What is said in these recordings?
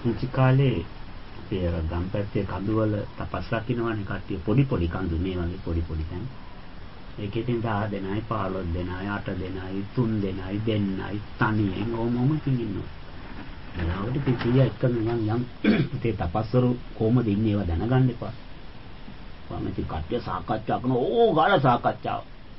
මුචි කාලේ අපේ ගම්පැත්තේ කඳුවල තපස් රකින්නවනේ කට්ටිය පොඩි පොඩි කඳු මේ වගේ පොඩි පොඩි තැන්. ඒකෙන් 10 දෙනයි 15 දෙනයි 8 දෙනයි 3 දෙනයි දෙන්නයි තනියෙන් ඕමම ඉන්නවා. එනකොට පිටිය එක්කම යම් තේ තපස්වරු කොහමද ඉන්නේ ඒවා දැනගන්න එපා. කොහොමද කට්ටිය සාකච්ඡා කරන ගාලා සාකච්ඡාව.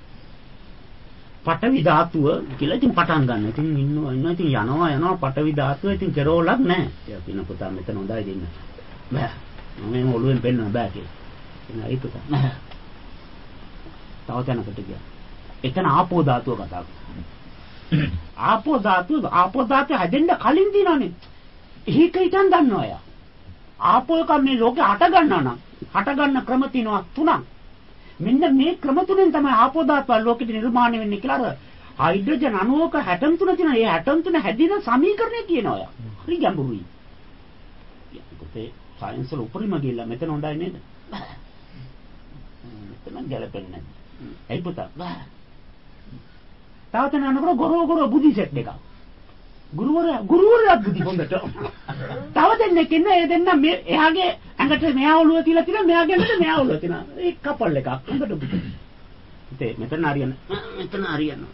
පටවි ධාතුව කියලා ඉතින් පටන් ගන්න. ඉතින් ඉන්නවා ඉතින් යනවා පටවි ධාතුව ඉතින් කෙරෝලක් නැහැ. ඒ පින පුතා මෙතන හොඳයි දෙන්න. බෑ. මම ඔළුවෙන් පෙන්නන්න බෑ කියලා. එන ඒ පුතා. තව තැනකට ගියා. එතන ආපෝ ධාතුව කතා කරා. ආපෝ ධාතුව හැදෙන්න කලින් දිනවනේ. ඒක හිතන් ගන්නවා අය. ආපෝ එක මේ ලෝකේ හට ගන්නවා නම් හට ගන්න ක්‍රම තියෙනවා 3ක්. මෙන්න මේ ක්‍රම තුනෙන් තමයි ආපෝ ධාතුව ලෝකෙට නිර්මාණය වෙන්නේ කියලා අර හයිඩ්‍රජන් අණුවක 63 තියෙනවා. ඒ 63 හැදින සමීකරණය කියනවා අය. හරි ගැඹුරුයි. ඒකේ සයන්ස් වල උපරිම ගිහලා මෙතන හොඳයි නේද? මෙතන ගැලපෙන්නේ නැහැ. ඒ පුතා තාවතන අනකර ගොරෝ බුද්ධි සෙට් එකක්. ගුරුවරයා බුද්ධි හොඳට. තව දෙන්නෙක් ඉන්නේ ඒ දෙන්න මේ එයාගේ ඇඟට මෙයා ඔළුව තියලා තියෙනවා මෙයාගේ ඇඟට මෙයා ඔළුව තියෙනවා. ඒ කපල් එකක්. හොඳට බුද්ධි. ඉතින් මෙතන හරියන.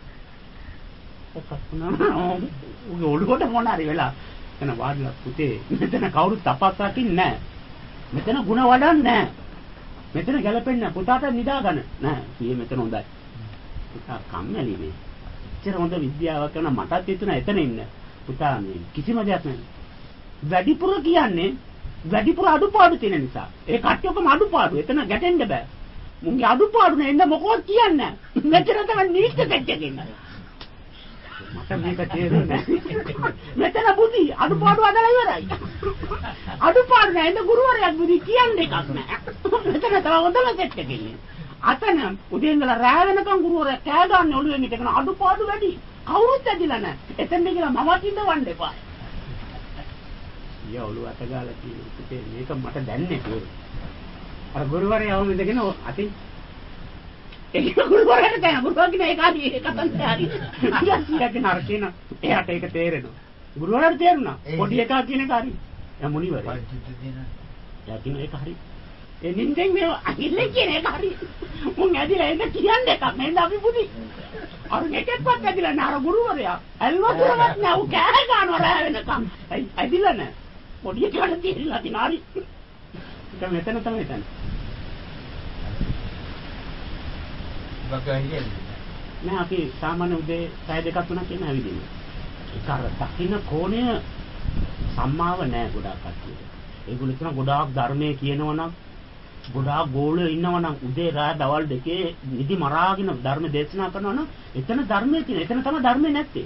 ඔළුවට මොන හරි වෙලා එන වාඩිලා පුතේ මෙතන කවුරුත් තපස් රකින්නේ නැහැ. මෙතන ಗುಣ වඩන්නේ නැහැ. මෙතන ගැලපෙන්නේ පුතාට නිදා ගන්න නෑ කීයේ මෙතන හොඳයි පුතා කම්මැලි මේ ඉතින් හොඳ විද්‍යාවක් කරන මටත් හිතුණා එතන ඉන්න පුතා මේ කිසිම දෙයක් නෑ වැඩිපුර කියන්නේ වැඩිපුර අඩුපාඩු තියෙන නිසා ඒ කට්ටියකම අඩුපාඩු එතන ගැටෙන්න බෑ මුන්ගේ අඩුපාඩු නේ එන්න මොකවත් කියන්නේ නෑ මෙතන තමයි නීච දෙයක් කියන්නේ මට මේක තේරෙන්නේ නෑ මෙතන බුද්ධි අඩුපාඩු අදලා ඉවරයි අඩුපාඩු නෑ එන්න ගුරුවරයා බුද්ධි කියන්නේ එකක් නෑ මෙතන තව හොඳම සෙට් එකක් ඉන්නේ අතන උදේ ඉඳලා රැ වෙනකන් ගුරුවරයා කෑ ගන්න ඔළුවෙන් ඉඳගෙන අඩුපාඩු වැඩි කවුරුත් ඇදිලා නෑ එතෙන් ගිහලා මමත් ඉඳවන්න එපා ඊය ඔළුව අත ගාලා තියෙන්නේ මේක මට දැන්නේ අර ගුරුවරයා වුන් ඉඳගෙන අතින් ඒක ගුරුවරයාට දැන ගුරුවරයාගේ ඒක හරි ඒක තමයි හරි ඊයස්සියගේ නරකේන එයාට ඒක තේරෙනවා ගුරුවරයාට තේරුණා පොඩි එකා කියන එක හරි එයා මුනිවරයා එයා කියන ඒක හරි ඒ නින්දෙන් මේ අහිල්ල කියන එක හරි මුන් ඇදිලා එන්න කියන්නේ එකක් නේද අපි පුදි අර එකෙක්වත් ඇදිලා නෑ අර ගුරුවරයා ඇල්වතුරවත් නෑ ඌ කෑ ගන්නවා රෑ වෙනකම් ඇදිලා නෑ පොඩි එකාට තේරිලා තිනා හරි දැන් මෙතන තමයි එතන නෑ අපි සාමාන්‍ය උදේ 6:00 3:00 කියන ඇවිදින්නේ ඒක අර දකින්න කෝණය සම්මාව නෑ ගොඩාක් කට්ටිය ඒගොල්ලෝ කියන ගොඩාක් ධර්මයේ කියනවනම් ගොඩාක් ගෝලෙ ඉන්නවනම් උදේ රාත් දවල් දෙකේ නිදි මරාගෙන ධර්ම දේශනා කරනවනම් එතන ධර්මයේ තියෙන එතන තමයි ධර්මයේ නැත්තේ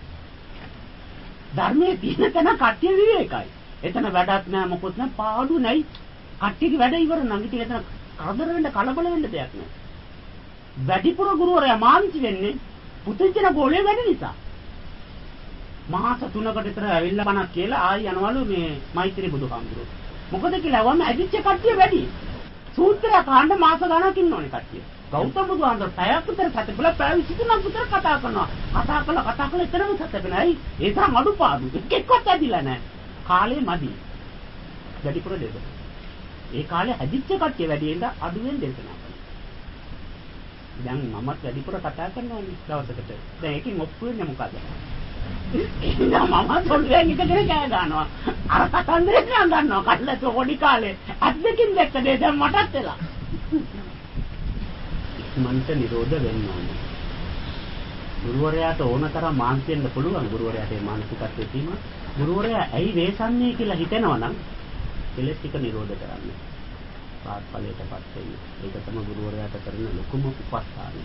ධර්මයේ තියෙන තැන කට්ටිය විවේකයි එතන වැඩක් නෑ මොකොත් නෑ පාඩු නැයි කට්ටියගේ වැඩ ඉවර නම් ඉතින් එතන කරදර වෙන්න කලබල වෙන්න දෙයක් නෑ වැඩිපුර ගුරුවරයා මාන්ති වෙන්නේ පුදුජන ගෝලෙ වැඩි නිසා මාස 3කට විතර ඇවිල්ලා බණක් කියලා ආයි යනවලු මේ මෛත්‍රී බුදුහාමුදුරුවෝ මොකද කියලා වම ඇදිච්ච කට්ටිය වැඩි සූත්‍ර කාණ්ඩ මාස ගණනක් ඉන්න ඕනේ කට්ටිය ගෞතම බුදුහාමුදුරුවෝ පැයක් විතර සැතපෙල පැය 23ක් විතර කතා කරනවා කතා කළා එතරම් සැතපෙනයි ඒ තරම් අඩුපාඩු එක්කවත් ඇදිලා නැහැ කාලේ මදි වැඩිපුර දෙද ඒ කාලේ ඇදිච්ච කට්ටිය වැඩි වෙන අඩුවෙන් දේශනා දැන් මමත් වැඩිපුර කතා කරනවානේ දවසකට. දැන් ඒකෙන් ඔප්පු වෙන්නේ මොකද? මම සොල්ලෙන් ඉඳගෙන කෑ ගන්නවා. අර කතන්දරේ ගන්නවා. කල්ලත පොඩි කාලේ අද්දකින් දැක්ක දේ දැන් මටත් එලා. මන්ට නිරෝධ වෙන්න ඕනේ. ගුරුවරයාට ඕනතරම් මානසික වෙන්න පුළුවන්. ගුරුවරයාට ඒ මානසිකත්වයේ තියෙනවා. ගුරුවරයා ඇයි වේසන්නේ කියලා හිතනවනම් කෙලෙස් ටික නිරෝධ කරන්න. පාත්පලයටපත් වෙන්නේ. ඒක තමයි ගුරුවරයාට කරන ලොකුම උපස්ථානය.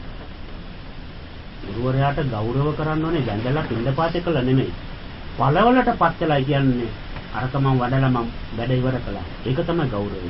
ගුරුවරයාට ගෞරව කරන්න ඕනේ දැන්දලා පින්දපාතේ කළා නෙමෙයි. පළවලටපත් වෙලා කියන්නේ අරක මම වඩලා මම වැඩ ඉවර කළා. ඒක තමයි ගෞරවය.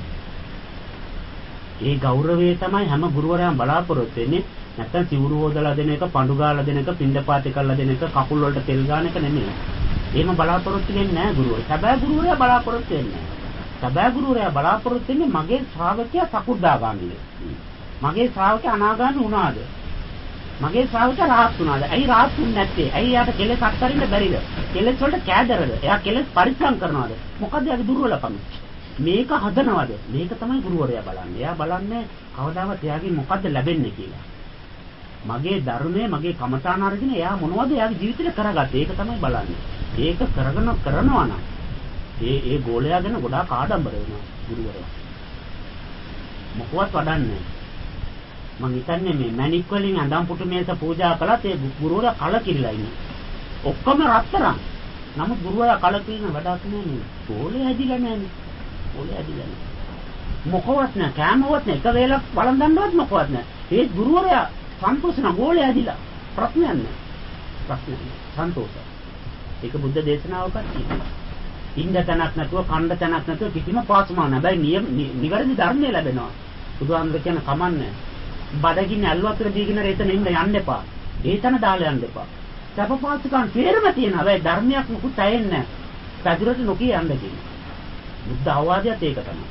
ඒ ගෞරවය තමයි හැම ගුරුවරයාම බලාපොරොත්තු වෙන්නේ. නැත්තම් සිවුරු හොදලා දෙන එක, පඳු ගාලා දෙන එක, පින්දපාතේ කරලා දෙන එක, කකුල් වලට තෙල් ගාන එක නෙමෙයි. එහෙම බලාපොරොත්තු වෙන්නේ නැහැ ගුරුවරයා. හැබැයි ගුරුවරයා බලාපොරොත්තු වෙන්නේ නැහැ. සබෑ ගුරුවරයා බලාපොරොත්තු වෙන්නේ මගේ ශ්‍රාවකයා සකුද්දාගාමීද මගේ ශ්‍රාවකයා අනාගාමී වුණාද මගේ ශ්‍රාවක රාහත් වුණාද? ඇයි රාහත් වුනේ නැත්තේ? ඇයි යාට කෙලෙස් අත්හරින්න බැරිද? කෙලෙස් වලට කෑදරද? එයා කෙලෙස් පරිස්සම් කරනවාද? මොකද එයාගේ දුර්වලකම? මේක හදනවද? මේක තමයි ගුරුවරයා බලන්නේ. එයා බලන්නේ කවදාවත් එයාගේ මොකද්ද ලැබෙන්නේ කියලා. මගේ ධර්මයේ මගේ කමඨාන අරගෙන එයා මොනවද එයාගේ ජීවිතේට කරගත්තේ? ඒක තමයි බලන්නේ. ඒක කරනවා නම් ඒ ගෝලයා ගැන ගොඩාක් ආඩම්බර වෙනවා ගුරුවරයා. මොකවත් වඩන්නේ මං හිතන්නේ මේ මැණික් වලින් අඳන් පුටු මේස පූජා කළත් ඒ ගුරුවරයා කලකිරිලා ඉන්නේ. ඔක්කොම රත්තරන්. නමුත් ගුරුවරයා කලකිරින වැඩක් නෑ. ගෝලයා ඇදිලා නෑනේ. ගෝලයා ඇදිලා නෑ. මොකවත් නෑ. කෑමවත් නෑ. එක වේලක් වළඳන්නවත් මොකවත් නෑ. ඒ ගුරුවරයා සන්තෝෂන ගෝලයා ඇදිලා. ප්‍රශ්නයක් නෑ. ප්‍රශ්නයක් නෑ. සන්තෝෂයි. ඒක බුද්ධ දේශනාවකත් තියෙනවා. ඉන්න තැනක් නැතුව, කණ්ඩ තැනක් නැතුව කිසිම පාසුමක් නැහැ. හැබැයි නිවැරදි ධර්මය ලැබෙනවා. බුදුහාමුදුර කියන කමන්නේ. බඩගින්න ඇල්වතර දීගෙන එතන ඉන්න යන්න එපා. ඒ තැන දාලා යන්න එපා. සපපාසුකම් තේරම තියෙනවා. හැබැයි ධර්මයක් මුකුත් ඇයෙන්නේ නැහැ. පැදුරට නොකිය යන්න කියනවා. බුද්ධ අවවාදයත් ඒක තමයි.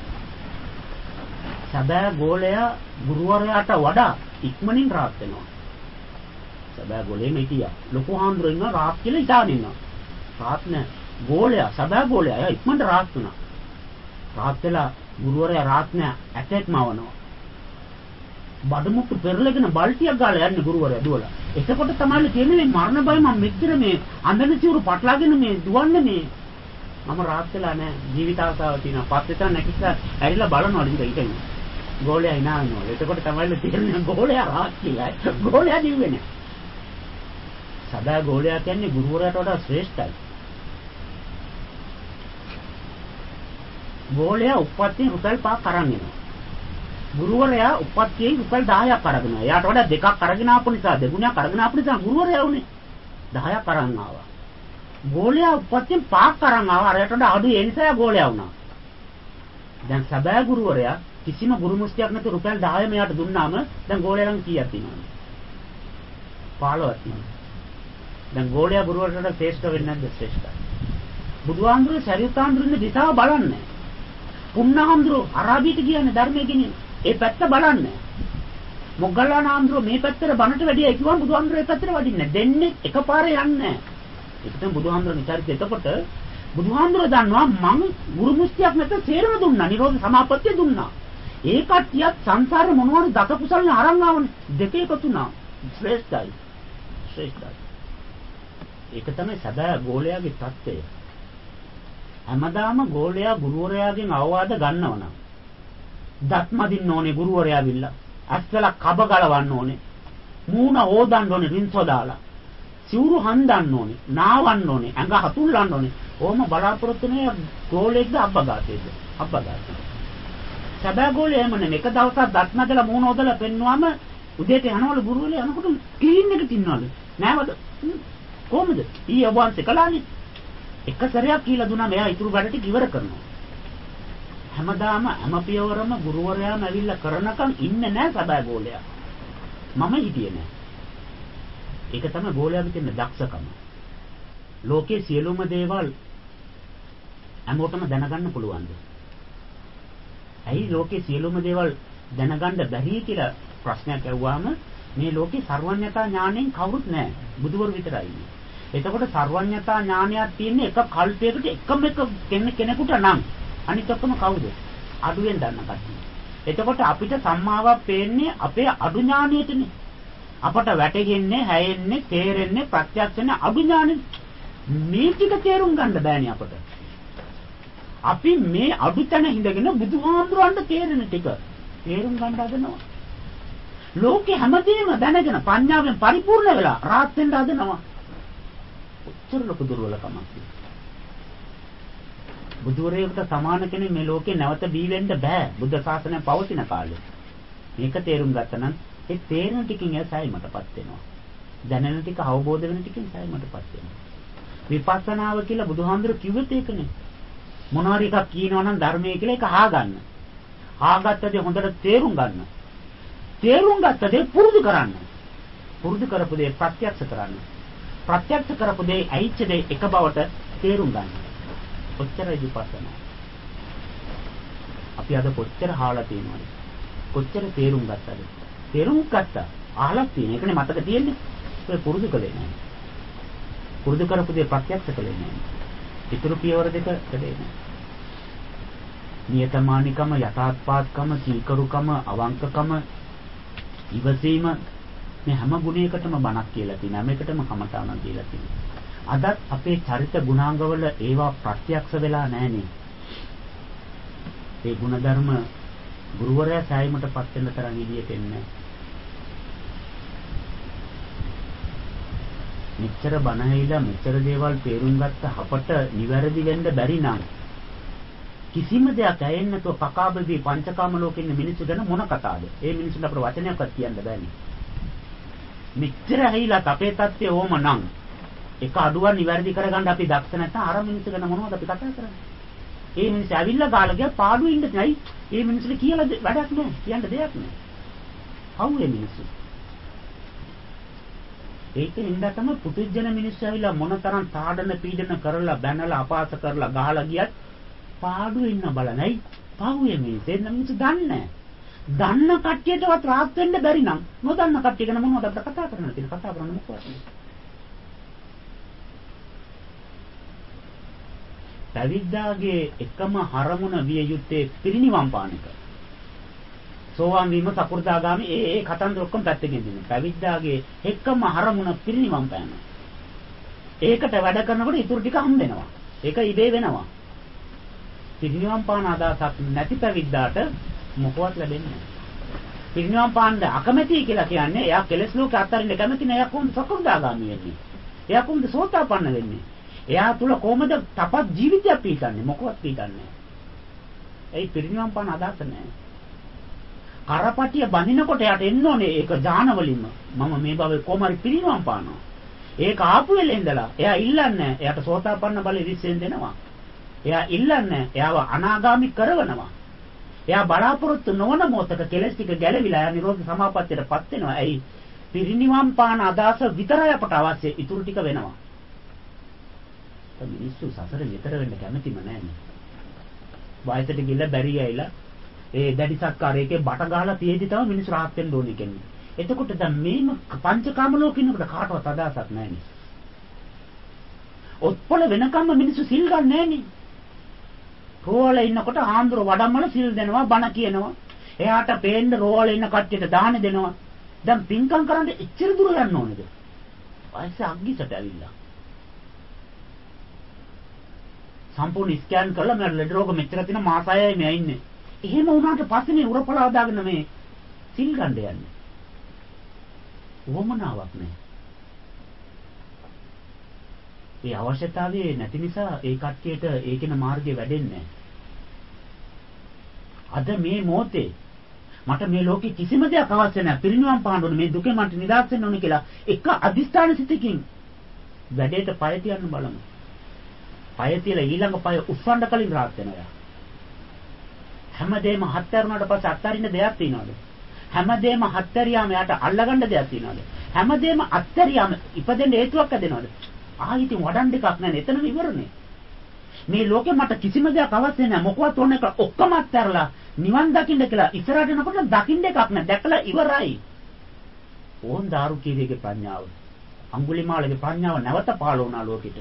සබෑ ගෝලයා ගුරුවරයාට වඩා ඉක්මනින් රාත් වෙනවා. සබෑ ගෝලෙම හිටියා. ලොකු හාමුදුරුවෝ ඉන්නවා රාත් කියලා ඉතාලේ ඉන්නවා. රාත් නෑ. ගෝලයා සබෑ ගෝලයා එයා ඉක්මනට රාත් වුණා. රාත් වෙලා ගුරුවරයා රාත් නෑ ඇටෙක්ම වවනවා. බඩමුට්ටු පෙරලගෙන බල්ටියක් ගාලා යන්නේ ගුරුවරයා දුවලා. එතකොට තමයි කියන්නේ මේ මරණ බය මම මෙච්චර මේ අඳන සිවුරු පටලාගෙන මේ දුවන්නේ මේ මම රාත් වෙලා නෑ ජීවිත ආසාව තියෙනවා. පස්සේ තමයි නැකිලා ඇරිලා බලනවා ඉතින් ගෝලයා hina වෙනවා. එතකොට තමයි තේරෙන්නේ ගෝලයා රාත් කියලා. ගෝලයා දිව්වේ නෑ. සදා ගෝලයා කියන්නේ ගුරුවරයාට වඩා ශ්‍රේෂ්ඨයි. ගෝලයා උපත්යෙන් රුපියල් 5ක් අරන් එනවා. ගුරුවරයා උපත්යෙන් රුපියල් 10ක් අරගෙන ආවා. එයාට වඩා දෙකක් අරගෙන ආපු නිසා දෙගුණයක් අරගෙන ආපු නිසා ගුරුවරයා උනේ 10ක් අරන් ආවා. ගෝලයා උපත්යෙන් 5ක් අරන් ආවා. අරයට වඩා අඩු ඒ නිසා ගෝලයා වුණා. දැන් සබෑ ගුරුවරයා කිසිම ගුරු මුස්තියක් නැතුව රුපියල් 10 මෙයාට දුන්නාම දැන් ගෝලයා ළඟ කීයක් තියෙනවද? 15ක් තියෙනවා. දැන් ගෝලයා ගුරුවරට වඩා ශ්‍රේෂ්ඨ වෙන්නේ නැද්ද? ශ්‍රේෂ්ඨයි. බුදුහාමුදුරුවෝ සරියුත් හාමුදුරුවෝ ඉන්න දිශාව බලන්නේ. පුන්නහාමුදුරුවෝ අරාබියට කියන්නේ ධර්මයේ කියන්නේ ඒ පැත්ත බලන්නේ. මොග්ගල්ලාන හාමුදුරුවෝ මේ පැත්තට බණට වැඩිය කිව්වම බුදුහාමුදුරුවෝ ඒ පැත්තට වඩින්නේ. දෙන්නේ එකපාරේ යන්නේ නැහැ. ඒක තමයි බුදුහාමුදුරුවෝ නිතරත් එතකොට බුදුහාමුදුරුවෝ දන්නවා මං ගුරු මුස්තියක් නැත සේරම දුන්නා. නිරෝධ සමාපත්තිය දුන්නා. ඒ කට්ටියත් සංසාරේ මොනවද දක කුසල්නේ අරන් ආවනේ. දෙකේ එකතුනා. ශ්‍රේෂ්ඨයි. ශ්‍රේෂ්ඨයි. ඒක තමයි සදා ගෝලයාගේ தත්ත්වය. හැමදාම ගෝලයා ගුරුවරයාගෙන් අවවාද ගන්නවනම් දත් මදින්න ඕනේ ගුරුවරයා විල්ලා. ඇස්වල කබ ගලවන්න ඕනේ. මූණ හොදන්න ඕනේ රින්සෝ දාලා. සිවුරු හඳන්න ඕනේ. නාවන්න ඕනේ. ඇඟ හතුල්ලන්න ඕනේ. ඕම බලාපොරොත්තු නේ ගෝලෙක්ද අබ්බගාතේද? අබ්බගාතේ. සදා ගෝලයා එමනේ එක දවසක් දත් මදලා මූණ හොදලා පෙන්නුවම උදේට යනවලු ගුරුවරයා යනකොට ක්ලීන් එක තින්නවලු. නෑවද? කොහොමද? ඊ ඔබවන්සේ කළානේ. එක සැරයක් කියලා දුන්නා මෙයා ඊතුරු වැඩ ටික ඉවර කරනවා. හැමදාම හැම පියවරම ගුරුවරයාම ඇවිල්ලා කරනකම් ඉන්නේ නැහැ සබෑ ගෝලයා. මම හිටියේ නැහැ. ඒක තමයි ගෝලයාගේ තියෙන දක්ෂකම. ලෝකයේ සියලුම දේවල් හැමෝටම දැනගන්න පුළුවන්ද? ඇයි ලෝකයේ සියලුම දේවල් දැනගන්න බැරි කියලා ප්‍රශ්නයක් ඇහුවාම මේ ලෝකේ සර්වඥතා ඥාණයෙන් කවුරුත් නැහැ. බුදුවරු විතරයි. එතකොට සර්වඥතා ඥානයක් තියෙන්නේ එක කල්පයකට එකම එක කෙනෙකුට නම් අනිත් ඔක්කොම කවුද? අඩුවෙන් දන්න කට්ටිය. එතකොට අපිට සම්මාවක් පේන්නේ අපේ අඩු ඥානියටනේ. අපට වැටෙන්නේ, හැයෙන්නේ, තේරෙන්නේ, ප්‍රත්‍යක්ෂනේ අඩු ඥානෙ. මේ ටික තේරුම් ගන්න බෑනේ අපට. අපි මේ අඩු තැන හිඳගෙන බුදුහාමුදුරන්ට තේරෙන ටික තේරුම් ගන්න හදනවා. ලෝකේ හැමදේම දැනගෙන පඤ්ඤාවෙන් පරිපූර්ණ වෙලා රාත් වෙන්න හදනවා. ඔච්චර ලොකු දුර්වලකමක්. බුදුරේකට සමාන කෙනෙක් මේ ලෝකේ නැවත බී වෙන්න බෑ. බුද්ධ ශාසනය පවතින කාලේ. මේක තේරුම් ගත්තනම් ඒ තේරෙන ටිකෙන් එසයිමටපත් වෙනවා. දැනෙන ටික අවබෝධ වෙන ටිකෙන් එසයිමටපත් වෙනවා. විපස්සනාව කියලා බුදුහාමුදුරු කිව්වෙත් ඒකනේ. මොනවාරි එකක් කියනවා නම් ධර්මයේ කියලා ඒක අහගන්න. ආගත්ත දේ හොඳට තේරුම් ගන්න. තේරුම් ගත්ත දේ පුරුදු කරන්න. පුරුදු කරපු දේ ප්‍රත්‍යක්ෂ කරන්න. ප්‍රත්‍යක්ෂ කරපු දේ ඇයිච්ච දේ එක බවට තේරුම් ගන්න. කොච්චරයි විපස්සනා. අපි අද කොච්චර හාලා තියෙනවද? කොච්චර තේරුම් ගත්තද? තේරුම් ගත්තා. අහලා තියෙන. ඒකනේ මතක තියෙන්නේ. ඒක පුරුදු කළේ නැහැ. පුරුදු කරපු දේ ප්‍රත්‍යක්ෂ කළේ නැහැ. ඊතුරු පියවර දෙක කළේ නැහැ. නියතමානිකම, යථාර්ථපාත්කම, සීකරුකම, අවංකකම, ඉවසීම මේ හැම ගුණයකටම බණක් කියලා තියෙනවා. හැම එකටම කමඨාණක් කියලා තියෙනවා. අදත් අපේ චරිත ගුණාංගවල ඒවා ප්‍රත්‍යක්ෂ වෙලා නැහනේ. ඒ ගුණධර්ම ගුරුවරයා සෑයීමටපත් වෙන තරම් එළියට එන්නේ. මෙච්චර බණ ඇහිලා මෙච්චර දේවල් තේරුම් ගත්ත අපට නිවැරදි වෙන්න බැරි නම් කිසිම දෙයක් ඇයෙන්නේ නැතුව පකාබදී පංචකාම ලෝකෙ ඉන්න මිනිස්සු ගැන මොන කතාවද? ඒ මිනිස්සුන්ට අපේ වචනයක්වත් කියන්න බෑනේ. මෙච්චර ඇහිලා අපේ තත්ත්වය ඕම නම් එක අඩුවක් නිවැරදි කරගන්න අපි දක්ෂ නැත්නම් අර මිනිස්සු ගැන මොනවද අපි කතා කරන්නේ? ඒ මිනිස්සු ඇවිල්ලා ගාලා ගියා පාඩුවේ ඉන්න නැයි. ඒ මිනිස්සුන්ට කියලා වැඩක් නැහැ. කියන්න දෙයක් නැහැ. කවුද මිනිස්සු? ඒකෙන් ඉඳලා තමයි පුදුජන මිනිස්සු ඇවිල්ලා මොනතරම් තාඩන පීඩන කරලා බැනලා අපහාස කරලා ගහලා ගියත් පාඩුවේ ඉන්න බලනයි. පහුවේ මිනිස්සු දන්නේ නැහැ. දන්න කට්ටියටවත් රාත් වෙන්න බැරි නම් නොදන්න කට්ටිය ගැන මොනවද අපිට කතා කරන්න තියෙන්නේ? කතා කරන්න මොකක්ද? පැවිද්දාගේ එකම හරමුණ විය යුත්තේ පිරිනිවන් පාන එක. සෝවාන් වීම සකෘදාගාමි ඒ කතන්දර ඔක්කොම පැත්තකින් දෙන්න. පැවිද්දාගේ එකම හරමුණ පිරිනිවන් පෑම. ඒකට වැඩ කරනකොට ඊටු ටික හම් වෙනවා. ඒක ඉබේ වෙනවා. පිරිනිවන් පාන අදහසක් නැති පැවිද්දාට මොකවත් ලැබෙන්නේ නැහැ. පිරිනිවන් පාන්න අකමැති කියලා කියන්නේ එයා කෙලස් ලෝකේ අත්තරින්න කැමති නෑ. එයා කොහොමද සකෘදාගාමි වෙන්නේ? එයා කොහොමද සෝතාපන්න වෙන්නේ? එයා තුල කොහොමද තපත් ජීවිතයක් පිටන්නේ? මොකවත් පිටන්නේ නැහැ. ඒ පිරිනිවන් පාන අදහස නැහැ. කරපටිය බඳිනකොට යට එන්න ඕනේ ඒක ඥාන වලින්ම මම මේ භවයේ කොහොමරි පිරිනිවන් පානවා. ඒක ආපු වෙලේ ඉඳලා එයා ඉල්ලන්නේ එයාට සෝතාපන්න බලය විශ්ෙන් දෙනවා. එයා ඉල්ලන්නේ එයාව අනාගාමි කරවනවා. එයා බලාපොරොත්තු නොවන මොහොතක කෙලස් ටික ගැලවිලා එයා නිරෝධ සමාපත්තියටපත් වෙනවා. ඇයි? පිරිනිවන් පාන අදහස විතරයි අපට අවශ්‍ය. ඊටු ටික වෙනවා. මිනිස්සු සසර විතර වෙන්න කැමතිම නැන්නේ. වයසට ගිහිල්ලා බැරි ඇයිලා ඒ දැඩි සත්කාරයකේ බට ගහලා තියෙදි තමයි මිනිස්සු rahat වෙන්න ඕනේ කියන්නේ. එතකොට දැන් මේම පංචකාම ලෝකිනකට කාටවත් අදහසක් නැන්නේ. ඔත්පොළ වෙනකම්ම මිනිස්සු සිල් ගන්න නැන්නේ. රෝවල ඉන්නකොට ආන්දර වඩම්මල සිල් දෙනවා බණ කියනවා. එයාට පේන්න රෝවල ඉන්න කට්ටියට දාන දෙනවා. දැන් පින්කම් කරන්න එච්චර දුර යන්න ඕනේද? වයස අග්ගිසට ඇවිල්ලා. සම්පූර්ණ ස්කෑන් කරලා මම ලෙඩ රෝග මෙච්චර තියෙන මාස 6යි මෙයා ඉන්නේ. එහෙම වුණාට පස්සේ මේ උරපලා දාගෙන මේ සිල් ගන්න යන්නේ. වමනාවක් නෑ. ඒ අවශ්‍යතාවය නැති නිසා ඒ කට්ටියට ඒකින මාර්ගය වැඩෙන්නේ අද මේ මොහොතේ මට මේ ලෝකේ කිසිම දෙයක් අවශ්‍ය නැහැ. පිරිනිවන් පාන්න ඕනේ. මේ දුකෙන් මට නිදහස් වෙන්න ඕනේ කියලා එක අදිස්ථාන සිතකින් වැඩේට පය තියන්න බලමු. පය තියලා ඊළඟ පය උස්සන්න කලින් rahat වෙනවා. හැමදේම හත්තරුණාට පස්සේ අත්තරින්න දෙයක් තියනවද? හැමදේම හත්තරියාම යාට අල්ලගන්න දෙයක් තියනවද? හැමදේම අත්තරියාම ඉපදෙන්න හේතුවක් ඇදෙනවද? ආයිති වඩන් දෙකක් නැහැ. එතනම ඉවරනේ. මේ ලෝකෙ මට කිසිම දෙයක් අවශ්‍ය නැහැ. මොකවත් ඕනේ කියලා ඔක්කොම අත්හැරලා නිවන් දකින්න කියලා ඉස්සරහට යනකොට දකින්න එකක් නැහැ. දැකලා ඉවරයි. ඕන් දාරුකීරියගේ ප්‍රඥාව. අඟුලිමාලගේ ප්‍රඥාව නැවත පහළ වුණා ලෝකෙට.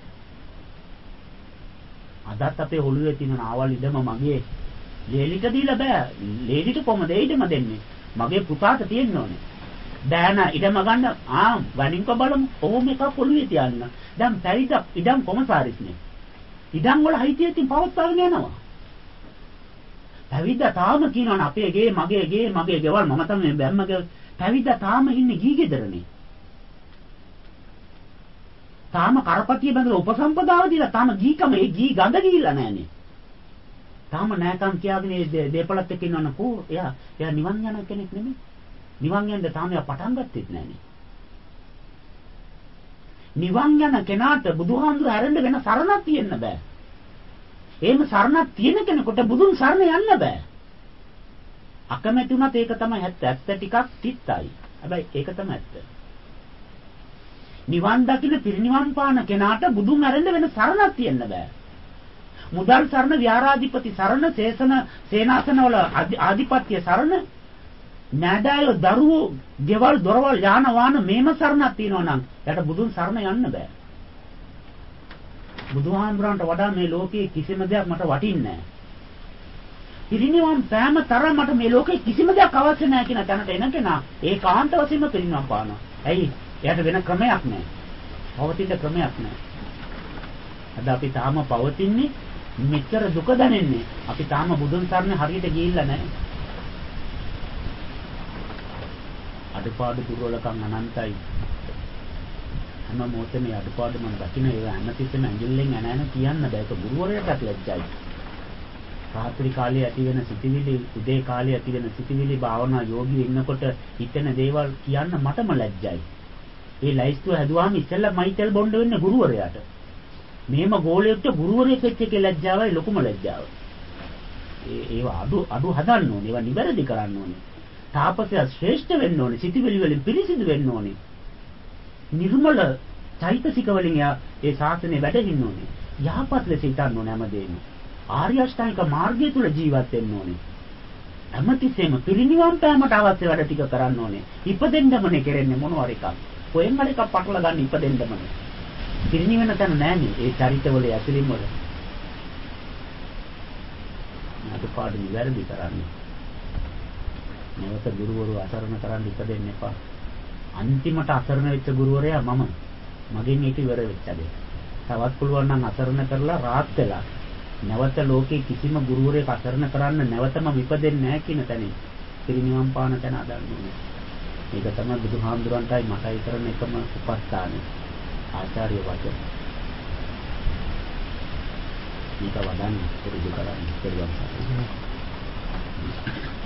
අදත් අපේ ඔළුවේ තියෙන ආවල් ඉදම මගේ ලේලිට දීලා බෑ. ලේලිට කොහමද දෙයිදම දෙන්නේ? මගේ පුතාට තියෙන්න ඕනේ. බෑන ඉඩම ගන්න වණින්ක බලමු. ඕම එකක් ඔළුවේ තියන්න. දැන් පැවිද්ද ඉඩම් කොමසාරිස්නේ. ඉඩම් වල හිතියකින් පවත්වාගෙන යනවා. පැවිද්ද තාම කියනවනේ අපේ ගේ මගේ ගෙවල් මම තමයි බැම්මගේ. පැවිද්ද තාම ඉන්නේ ගී ගෙදරනේ. තාම කරපතිය බඳලා උපසම්පදාව දීලා තාම ගීකම ඒ ගී ගඳ ගිහිල්ලා නැහනේ. තාම නෑකම් කියාගෙන දේපලත් එක්ක ඉන්නවනේ කෝ එයා නිවන් යන කෙනෙක් නෙමෙයි. නිවන් යන්න තාම එයා පටන් ගත්තෙත් නෑනේ. නිවන් යන කෙනාට බුදුහාමුදුර හැරෙන්න වෙන සරණක් තියෙන්න බෑ. එහෙම සරණක් තියෙන කෙනෙකුට බුදුන් සරණ යන්න බෑ. අකමැති වුණත් ඒක තමයි ඇත්ත. ඇත්ත ටිකක් තිත්තයි. හැබැයි ඒක තමයි ඇත්ත. නිවන් දකින්න පිරිනිවන් පාන කෙනාට බුදුන් හැරෙන්න වෙන සරණක් තියෙන්න බෑ. මුදල් සරණ, ව්‍යාරාධිපති සරණ, සේනාසනවල ආධිපත්‍ය සරණ නෑදෑයෝ දරුවෝ ගෙවල් දොරවල් යාන වාහන මේම සරණක් තියෙනවා නම් යට බුදුන් සරණ යන්න බෑ. බුදුහාමුදුරන්ට වඩා මේ ලෝකයේ කිසිම දෙයක් මට වටින්නේ නෑ. පිරිනිවන් පෑම තරම් මට මේ ලෝකේ කිසිම දෙයක් අවශ්‍ය නැහැ කියන තැනට එන කෙනා ඒකාන්ත වශයෙන්ම පිරිනිවන් පානවා. ඇයි? එයාට වෙන ක්‍රමයක් නැහැ. පවතින ක්‍රමයක් නැහැ. අද අපි තාම පවතින්නේ මෙච්චර දුක දැනෙන්නේ. අපි තාම බුදුන් සරණ හරියට ගිහිල්ලා නැහැ. අඩපාඩු දුර්වලකම් අනන්තයි. හැම මොහොතේම අඩපාඩු මම දකින්න ඒවා හැමතිස්සෙම ඇඟිල්ලෙන් ඇනෑන කියන්න බෑ. ඒක ගුරුවරයාට ලැජ්ජයි. රාත්‍රී කාලයේ ඇති වෙන සිතිවිලි, උදේ කාලයේ ඇති වෙන සිතිවිලි, භාවනා යෝගී ඉන්නකොට හිතෙන දේවල් කියන්න මටම ලැජ්ජයි. ඒ ලයිස්තුව හැදුවාම ඉස්සෙල්ලා මයිතල් බොණ්ඩ වෙන්නේ ගුරුවරයාට. මේම ගෝලයට ගුරුවරයෙක් එක්ක එකේ ලැජ්ජාවයි ලොකුම ලැජ්ජාව. ඒවා අඩු හදන්න ඕනේ. ඒවා නිවැරදි කරන්න ඕනේ. තාපසයා ශ්‍රේෂ්ඨ වෙන්න ඕනේ. සිතිවිලි වලින් පිරිසිදු වෙන්න ඕනේ. නිර්මල චෛතසික වලින් ඒ ශාසනය වැඩහින්න ඕනේ. යහපත් ලෙස හිතන්න ඕනේ හැමදේම. ආර්ය අෂ්ටාංගික මාර්ගය තුල ජීවත් වෙන්න ඕනේ. හැමතිස්සෙම පිරිනිවන් පෑමට අවශ්‍ය වැඩ ටික කරන්න ඕනේ. ඉපදෙන්නමනේ කරන්නේ මොනවාර එකක්. කොහෙන් හරි එකක් පටල ගන්න ඉපදෙන්නමනේ. පිරිනිවෙන තැන නෑනේ. ඒ චරිතවල ඇතුළින් වල. අඩපාඩු නිවැරදි කරන්නේ. නැවත ගුරුවරු අසරණ කරන්න ඉපදෙන්න එපා. අන්තිමට අසරණ වෙච්ච ගුරුවරයා මම. මගෙන් ඒක ඉවර වෙච්ච දේ. තවත් පුළුවන් නම් අසරණ කරලා රාත් වෙලා නැවත ලෝකේ කිසිම ගුරුවරයෙක් අසරණ කරන්න නැවතම විපදෙන්නේ නැහැ කියන තැනින් පිරිනිවන් පාන තැන අදන්නේ. මේක තමයි බුදුහාමුදුරන්ටයි මටයි කරන එකම උපස්ථානය. ආචාර්ය වචන. මේක වදන් පුරුදු කරන්නේ.